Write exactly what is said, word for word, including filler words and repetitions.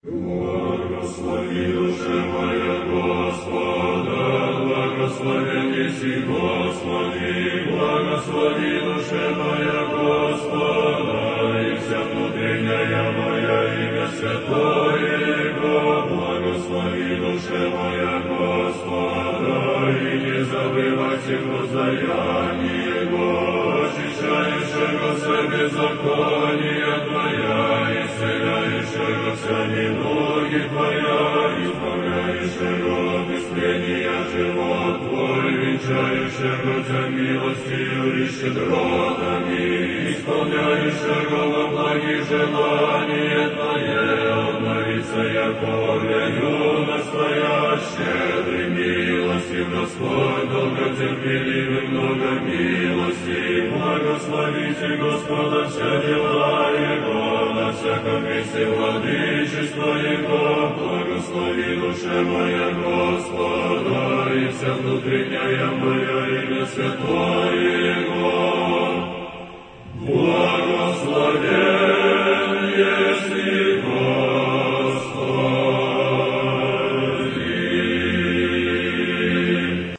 Благослови душе моя Господа, благословен еси Господи, благослови душе моя Господа, и вся внутренняя моя имя святое Его, благослови душе моя Господа, и не забывайте воздаяние Его, очищающего все беззакония Твоя, исцеляющего вся недуги Твоя, избавляющего от исцеления живот Твой, венчающего Тебя милостью и щедротами, исполняющего во благих желания Твое, обновится Яковле юность Твоя, щедрый милостив Господь, долготерпеливый, много милости, благословите Господа все дела Его, на всяком месте владычества Его, благослови душе моя Господа, и вся внутренняя моя имя святое Его.